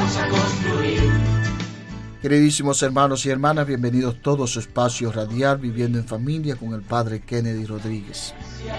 Queridísimos hermanos y hermanas, bienvenidos todos a su espacio radial Viviendo en Familia con el Padre Kennedy Rodríguez.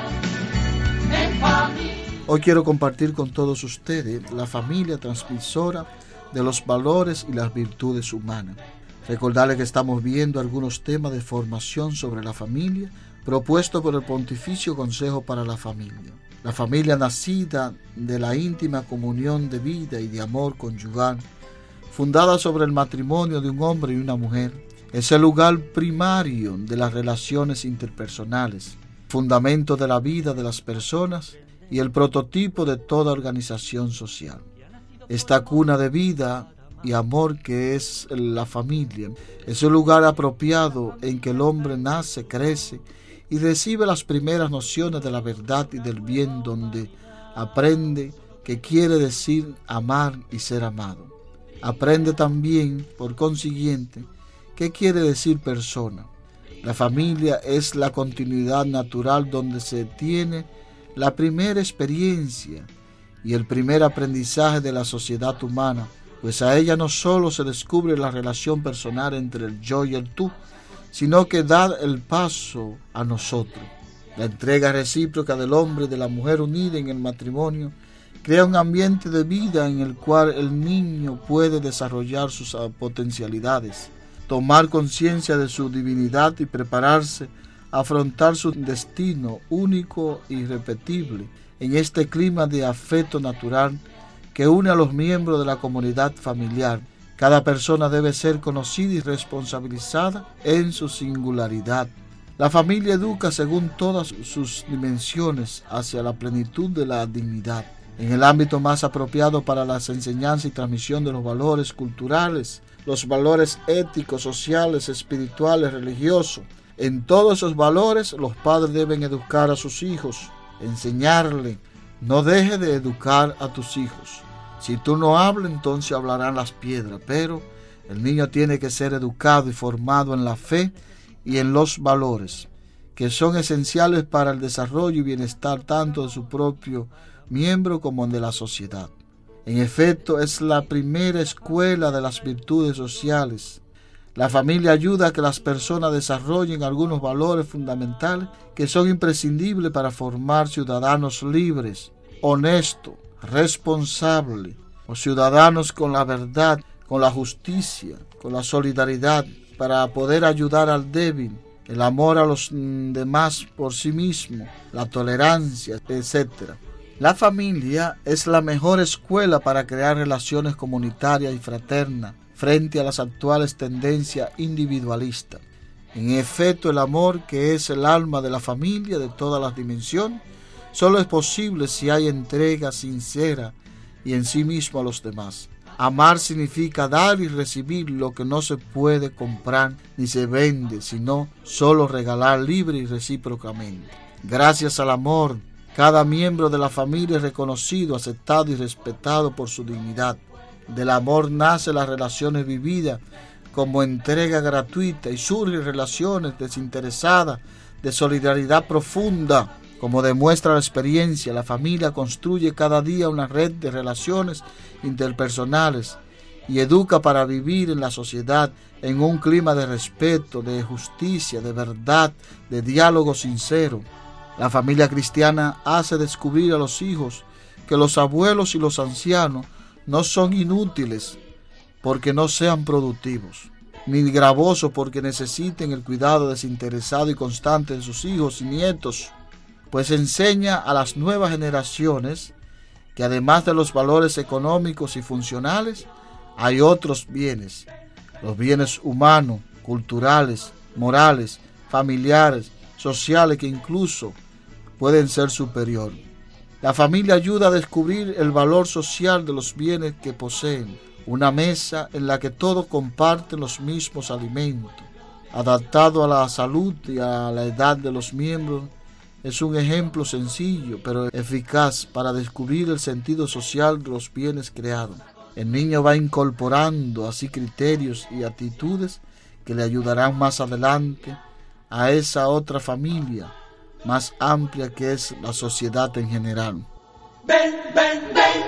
Hoy quiero compartir con todos ustedes la familia transmisora de los valores y las virtudes humanas. Recordarles que estamos viendo algunos temas de formación sobre la familia propuestos por el Pontificio Consejo para la Familia. La familia nacida de la íntima comunión de vida y de amor conyugal, fundada sobre el matrimonio de un hombre y una mujer, es el lugar primario de las relaciones interpersonales, fundamento de la vida de las personas y el prototipo de toda organización social. Esta cuna de vida y amor que es la familia es el lugar apropiado en que el hombre nace, crece y recibe las primeras nociones de la verdad y del bien, donde aprende qué quiere decir amar y ser amado. Aprende también, por consiguiente, qué quiere decir persona. La familia es la continuidad natural donde se tiene la primera experiencia y el primer aprendizaje de la sociedad humana, pues a ella no solo se descubre la relación personal entre el yo y el tú, sino que da el paso a nosotros. La entrega recíproca del hombre y de la mujer unida en el matrimonio crea un ambiente de vida en el cual el niño puede desarrollar sus potencialidades, tomar conciencia de su divinidad y prepararse a afrontar su destino único e irrepetible en este clima de afecto natural que une a los miembros de la comunidad familiar. Cada persona debe ser conocida y responsabilizada en su singularidad. La familia educa según todas sus dimensiones hacia la plenitud de la dignidad. En el ámbito más apropiado para la enseñanza y transmisión de los valores culturales, los valores éticos, sociales, espirituales, religiosos. En todos esos valores los padres deben educar a sus hijos, enseñarle. No dejes de educar a tus hijos. Si tú no hablas, entonces hablarán las piedras, pero el niño tiene que ser educado y formado en la fe y en los valores, que son esenciales para el desarrollo y bienestar tanto de su propio miembro como de la sociedad. En efecto, es la primera escuela de las virtudes sociales. La familia ayuda a que las personas desarrollen algunos valores fundamentales que son imprescindibles para formar ciudadanos libres, honestos, responsables, o ciudadanos con la verdad, con la justicia, con la solidaridad, para poder ayudar al débil, el amor a los demás por sí mismo, la tolerancia, etc. La familia es la mejor escuela para crear relaciones comunitarias y fraternas frente a las actuales tendencias individualistas. En efecto, el amor, que es el alma de la familia de todas las dimensiones, solo es posible si hay entrega sincera y en sí mismo a los demás. Amar significa dar y recibir lo que no se puede comprar ni se vende, sino solo regalar libre y recíprocamente. Gracias al amor, cada miembro de la familia es reconocido, aceptado y respetado por su dignidad. Del amor nacen las relaciones vividas como entrega gratuita y surgen relaciones desinteresadas de solidaridad profunda. Como demuestra la experiencia, la familia construye cada día una red de relaciones interpersonales y educa para vivir en la sociedad en un clima de respeto, de justicia, de verdad, de diálogo sincero. La familia cristiana hace descubrir a los hijos que los abuelos y los ancianos no son inútiles porque no sean productivos, ni gravosos porque necesiten el cuidado desinteresado y constante de sus hijos y nietos, pues enseña a las nuevas generaciones que además de los valores económicos y funcionales, hay otros bienes, los bienes humanos, culturales, morales, familiares, sociales, que incluso pueden ser superiores. La familia ayuda a descubrir el valor social de los bienes que poseen, una mesa en la que todos comparten los mismos alimentos, adaptado a la salud y a la edad de los miembros. Es un ejemplo sencillo pero eficaz para descubrir el sentido social de los bienes creados. El niño va incorporando así criterios y actitudes que le ayudarán más adelante a esa otra familia más amplia que es la sociedad en general. Ven, ven, ven.